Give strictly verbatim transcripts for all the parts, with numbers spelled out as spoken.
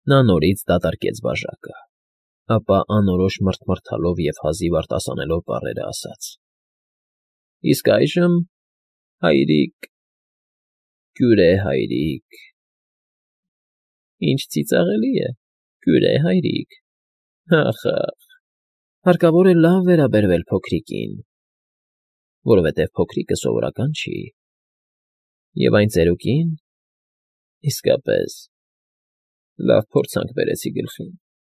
Նա նորից դատարկեց բաժակը, ապա անորոշ մռթմռթալով և հազիվ արտասանելով բառերը ասաց. ֊ Իսկ այժմ, հայրիկ, կյուր է հայրիկ… Ինչ ծիծաղելի է, կյուր է հայրիկ… Հա՜խ, հարկավոր է լավ վերաբերվել փոքրիկին, որովհետև փոքրիկը սովորական չի, և այն ծերուկին… իսկապես, լավ փորձանք բերեցի գլխին…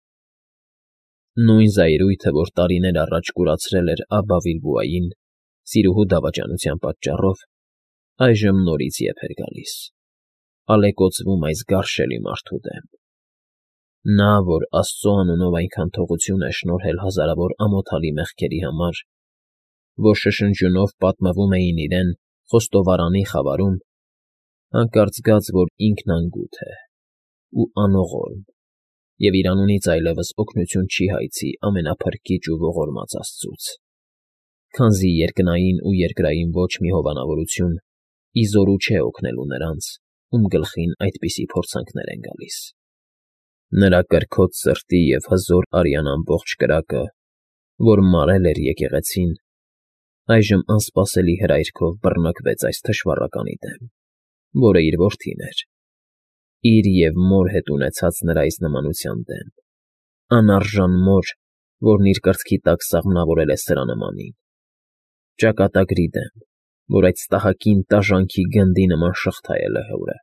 Նույն զայրույթը, որ տարիներ առաջ կուրացրել էր Աբբա Վիլբուային սիրուհու դավաճանության պատճառով, այժմ նորից ետ էր գալիս, ալեկոծվում այս գարշելի մարդու դեմ… Նա, որ աստծու անունով այնքան թողություն է շնորհել հազարավոր ամոթալի մեղքերի համար, որ շշնջյունով պատմվում էին իրեն խոստովարանի խավարում, հանկարծ զգաց, որ ինքն անգութ է ու անողորմ և իր անունից այլևս օգնություն չի հայցի ամենափրկիչ ու ողորմած աստծուց, քանզի երկնային ու երկրային ոչ մի հովանավորություն ի զորու չէ օգնելու նրանց, ում գլխին այդպիսի փորձանքներ են գալիս… Նրա կրքոտ սրտի և հզոր արյան ամբողջ կրակը, որ մարել էր եկեղեցին, այժմ անսպասելի հրայրքով բռնկվեց այս թշվառականի դեմ, որը իր որդին էր, իր և մոր հետ ունեցած նրա այս նմանության դեմ, անարժան մոր, որն իր կրծքի տակ սաղմնավորել է սրա նմանին, ճակատագրի դեմ, որ այդ ստահակին տաժանքի գնդի նման շղթայել է հորը…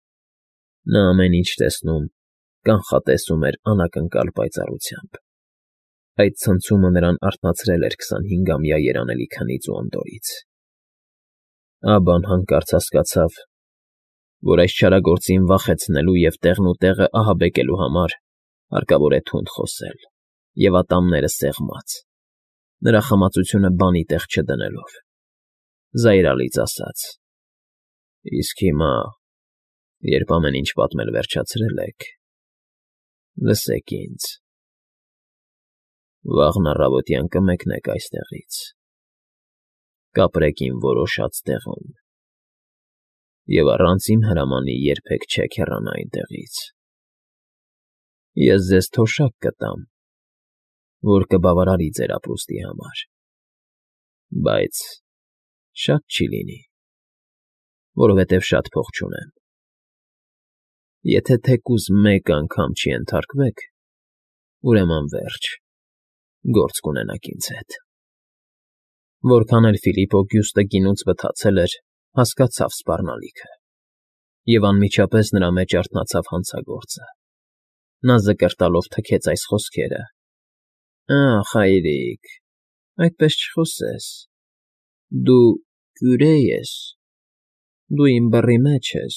Նա ամեն ինչ տեսնում, կանխատեսում էր անակնկալ պայծառությամբ… Այդ ցնցումը նրան արթնացրել էր քսանհինգամյա երանելի քնից ու անդորրից… Աբբան հանկարծ հասկացավ, որ այս չարագործին վախեցնելու և տեղնուտեղը ահաբեկելու համար հարկավոր է թունդ խոսել և ատամները սեղմած, նրա խմածությունը բանի տեղ չդնելով, զայրալից ասաց. ֊ Իսկ հիմա, երբ ամեն ինչ պատմել վերջացրել եք, լսեք ինձ. վաղն առավոտյան կմեկնեք այստեղից, կապրեք իմ որոշած տեղում և առանց իմ հրամանի երբեք չեք հեռանա այնտեղից… Ես ձեզ թոշակ կտամ, որ կբավարարի ձեր ապրուստի համար, բայց շատ չի լինի, որովհետև շատ փող չունեմ… Եթե թեկուզ մեկ անգամ չենթարկվեք, ուրեմն վերջ, գործ կունենաք ինձ հետ… Որքան էլ Ֆիլիպպո Գյուստը գինուց վթացել էր, հասկացավ սպառնալիքը, և անմիջապես նրա մեջ արթնացավ հանցագործը… Նա զկրտալով թքեց այս խոսքերը. Ա՜խ, հայրիկ, այդպես չխոսես… Դու կյուրե ես, դու իմ բռի մեջ ես,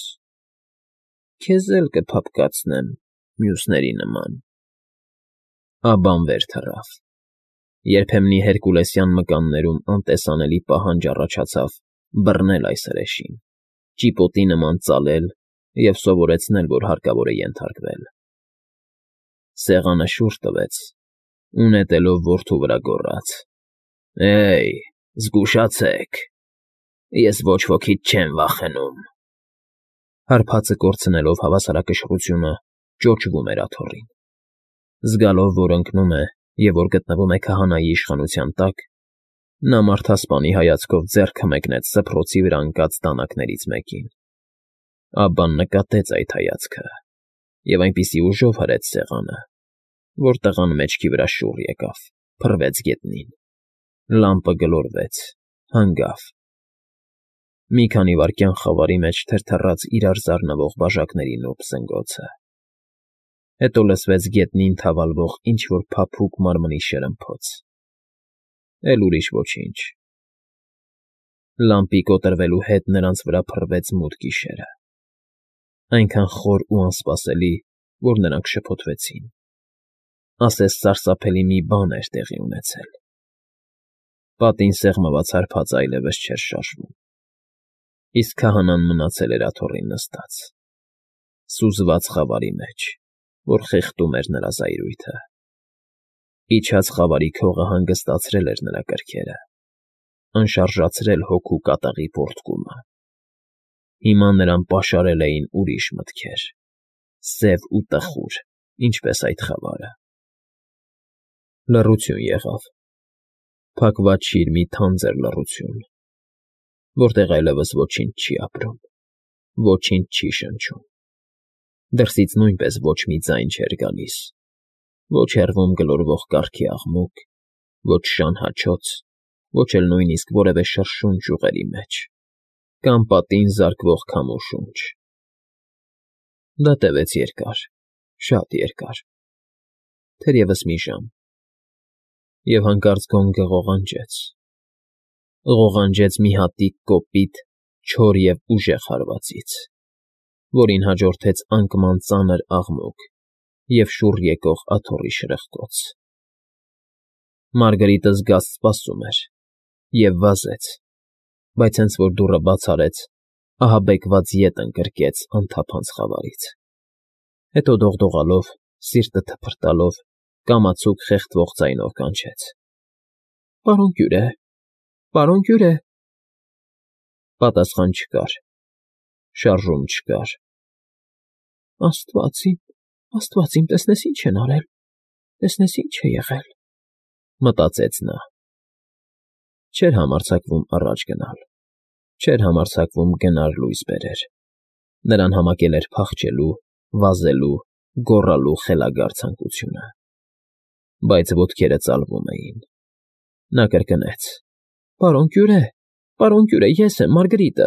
քեզ էլ կփափկացնեմ մյուսների նման… Աբբան վեր թռավ… Երբեմնի հերկուլեսյան մկաններում անտեսանելի պահանջ առաջացավ բռնել այս հրեշին, ճիպոտի նման ծալել և սովորեցնել, որ հարկավոր է ենթարկվել… Սեղանը շուռ տվեց ու նետելով որդու վրա գոռաց. Է՜յ, զգուշացեք, ես ոչ ոքից չեմ վախենում… Հարբածը կորցնելով հավասարակշռությունը, ճոճվում էր աթոռին… Զգալով, որ ընկնում է և որ գտնվում է քահանայի իշխանության տակ, նա մարդասպանի հայացքով ձեռքը մեկնեց սփռոցի վրա ընկած դանակներից մեկին… Աբբան նկատեց այդ հայացքը և այնպիսի ուժով հրեց սեղանը, որ տղան մեջքի վրա շուռ եկավ, փռվեց գետնին… Լամպը գլորվեց, հանգավ… Մի քանի վայրկյան խավարի մեջ թրթռաց իրար զարնվող բաժակների նուրբ զնգոցը… Հետո լսվեց գետնին թավալվող ինչ֊որ փափուկ մարմնի շրմփոց… Էլ ուրիշ ոչինչ… Լամպի կոտրվելու հետ նրանց վրա փռվեց մութ գիշերը… Այնքան խոր ու անսպասելի, որ նրանք շփոթվեցին… Ասես սարսափելի մի բան էր տեղի ունեցել… Պատին սեղմված հարբածը այլևս չէր շարժվում… Իսկ քահանան մնացել էր աթոռին նստած… Սուզված խավարի մեջ, որ խեղդում էր նրա զայրույթը… Իջած խավարի քողը հանգստացրել էր նրա կրքերը, անշարժացրել հոգու կատաղի պոռթկումը… Հիմա նրան պաշարել էին ուրիշ մտքեր, սև ու տխուր, ինչպես այդ խավարը։ Լռություն եղավ, փակված շիրմի թանձր լռություն, որտեղ այլևս ոչինչ չի ապրում, ոչինչ չի շնչում, դրսից նույնպես ոչ մի ձայն չէր գալիս, ոչ հեռվում գլորվող կառքի աղմուկ, ոչ շան հաչոց, ոչ էլ նույնիսկ որևէ շրշուն ճյուղերի մեջ, կամ պատին զարկվող քամու շունչ։ Դա տևեց երկար, շատ երկար, թերևս մի ժամ, և հանկարծ գոնդը ղողանջեց, ղողանջեց մի հատիկ կոպիտ, չոր և ուժեղ հարվածից, որին հաջորդեց անկման ծանր աղմուկ և շուռ եկող աթոռի շրխկոց։ Մարգարիտը զգաստ սպասում էր և վազեց, բայց հենց որ դուռը բաց արեց, ահաբեկված ետ ընկրկեց անթափանց խավարից, հետո դողդողալով, սիրտը թփրտալով, կամացուկ խեղդվող ձայնով կանչեց. «Պարոն կյուրե, պարոն կյուրե»։ Պատասխան չկար, շարժում չկար։ «Աստված իմ, Աստված իմ, տեսնես ինչ են արել, տեսնես ինչ է եղել», մտածեց նա։ Չէր համարձակվում առաջ գնալ, չէր համարձակվում գնալ լույս բերեր, նրան համակել էր փախչելու, վազելու, գոռալու խելագար ցանկությունը։ Բայց ոտքերը ծալվում էին։ Նա կրկնեց. «Պարոն կյուրե, պարոն կյուրե, ես եմ, Մարգարիտը»։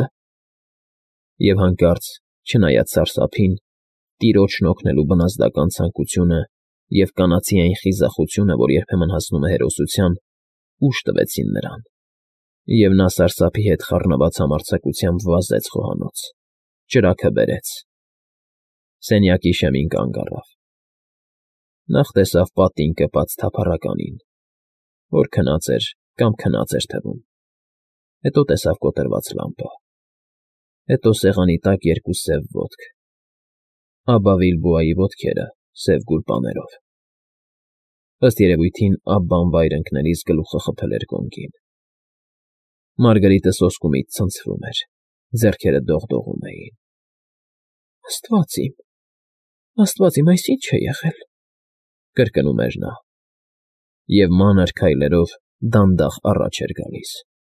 Եվ հանկարծ, չնայած սարսափին, տիրոջն օգնելու բնազդական ցանկությունը և կանացի այն խիզախությունը, որ երբեմն հասնում է հերոսության, ուժ տվեցին նրան, և նա սարսափի հետ խառնված համարձակությամբ վազեց խոհանոց, ճրագը բերեց, սենյակի շեմին կանգ առավ։ Նախ տեսավ պատին կպած թափառականին, որ քնած էր կամ քնած էր թվում, հետո տեսավ կոտրված լամպը, հետո սեղանի տակ երկու սև ոտք, ապա Բիլբոյի ոտքերը սև գուլպաներով։ Ըստ երևույթին Աբբան վայր ընկնելիս գլուխը խփել էր կոնկին։ Մարգարիտը սոսկումից ցնցվում էր, ձեռքերը դողդողում էին։ «Աստված իմ, Աստված իմ, այս ի՞նչ է եղել», կրկնում էր նա, և մանր քայլերով դանդաղ առաջ էր գալիս։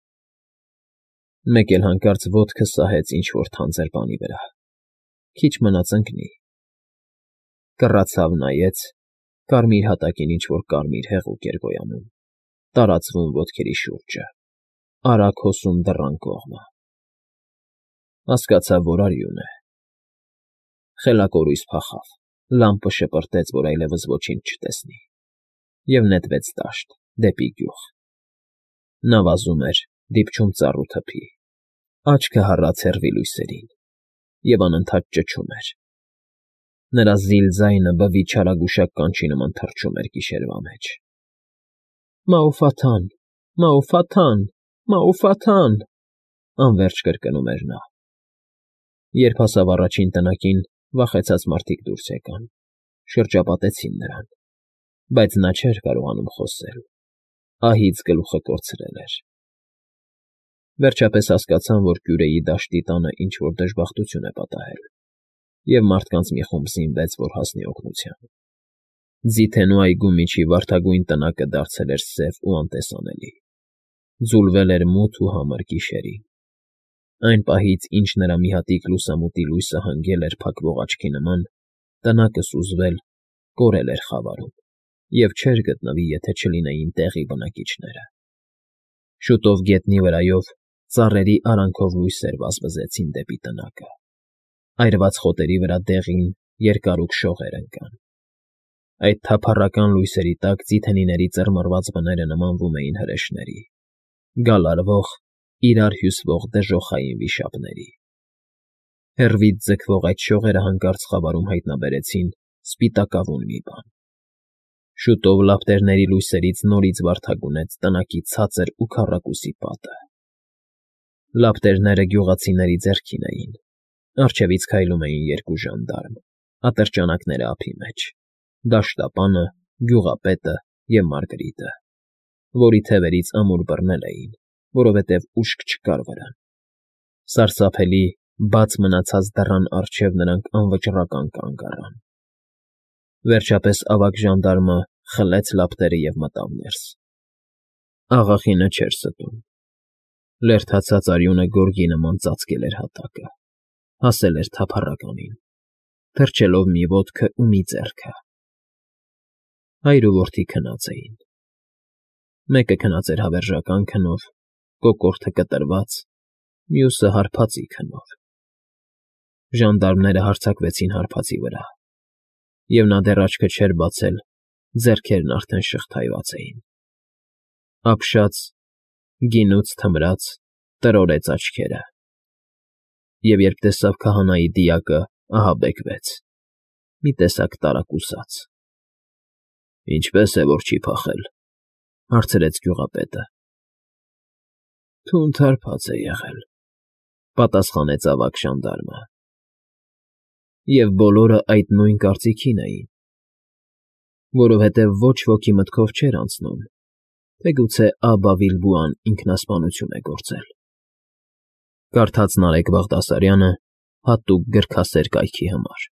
Մեկ էլ հանկարծ ոտքը սահեց ինչ֊որ թանձր բանի վրա, քիչ մնաց ընկնի։ Կռացավ, նայեց, կարմիր հատակին ինչ֊որ կարմիր հեղուկ էր գոյանում, տարածվում ոտքերի շուրջը, արագ հոսում դռան կողմը։ Հասկացավ, որ արյուն է։ Խելակորույս փախավ, լամպը շպրտեց, որ այլևս ոչինչ չտեսնի, և նետվեց դաշտ, դեպի գյուղ։ Նա վազում էր, դիպչում ծառ ու թփի, աչքը հառած հեռվի լույսերին, և անընդհատ ճչում էր։ Նրա զիլ ձայնը բվի չարագուշակ կանչի նման թռչում էր գիշերվա մեջ։ «Մաուֆաթան, Մաուֆաթան, Մաուֆաթան», անվերջ կրկնում էր նա։ Երբ հասավ առաջին տնակին, վախեցած մարդիկ դուրս եկան, շրջապատեցին նրան, բայց նա չէր կարողանում խոսել, ահից գլուխը կորցրել էր։ Վերջապես հասկացան, որ կյուրեի դաշտի տանը ինչ֊որ դժբախտություն է պատահել, և մարդկանց մի խումբ զինվեց, որ հասնի օգնության։ Ձիթենու այգու միջի վարդագույն տնակը դարձել էր սև ու անտեսանելի, ձուլվել էր մութ ու համր գիշերին։ Այն պահից, ինչ նրա մի հատիկ լուսամուտի լույսը հանգել էր փակվող աչքի նման, տնակը սուզվել, կորել էր խավարում և չէր գտնվի, եթե չլինեին տեղի բնակիչները։ Շուտով գետնի վրայով ծառերի արանքով լույսեր վազվզեցին դեպի տնակը, այրված խոտերի վրա դեղին, երկարուկ շողեր ընկան։ Այդ թափառական լույսերի տակ ձիթենիների ծռմռված բները նմանվում էին հրեշների, գալարվող, իրար հյուսվող դժոխային վիշապների։ Հեռվից ձգվող այդ շողերը հանկարծ խավարում հայտնաբերեցին սպիտակավուն մի բան։ Շուտով լապտերների լույսերից նորից վարդագունեց տնակի ցածր ու քառակուսի պատը։ Լապտերները գյուղացիների ձեռքին էին, առջևից քայլում էին երկու ժանդարմ, ատրճանակները ափի մեջ, դաշտապանը, գյուղապետը և Մարգարիտը, որի թևերից ամուր բռնել էին, որովհետև ուշք չկար վրան։ Սարսափելի, բաց մնացած դռան առջև նրանք անվճռական կանգ առան։ Վերջապես ավագ ժանդարմը խլեց լապտերը և մտավ ներս։ Աղախինը չէր ստում։ Լերդացած արյունը գորգի նման ծածկել էր հատակը, հասել էր թափառականին, թռչելով մի ոտքը ու մի ձեռքը։ Հայր ու որդի քնած էին։ Մեկը քնած էր հավերժական քնով, կոկորդը կտրված, մյուսը հարբածի քնով։ Ժանդարմները հարձակվեցին հարբածի վրա, և նա դեռ աչքը չէր բացել, ձեռքերն արդեն շղթայված էին։ Ապշած, գինուց թմրած, տրորեց աչքերը, և երբ տեսավ քահանայի դիակը, ահաբեկվեց, մի տեսակ տարակուսած։ ֊ Ինչպե՞ս է, որ չի փախել,֊ հարցրեց գյուղապետը։ ֊ Թունդ հարբած է եղել,֊ պատասխանեց ավագ ժանդարմը։ Եվ բոլորը այդ նույն կարծիքին էին, որովհետև ոչ ոքի մտքով չէր անցնում, թե գուցե Աբա Վիլբուան ինքնասպանություն է գործել։ Կարդաց Նարեկ Բաղդասարյանը հատուկ գրքասեր կայքի համար։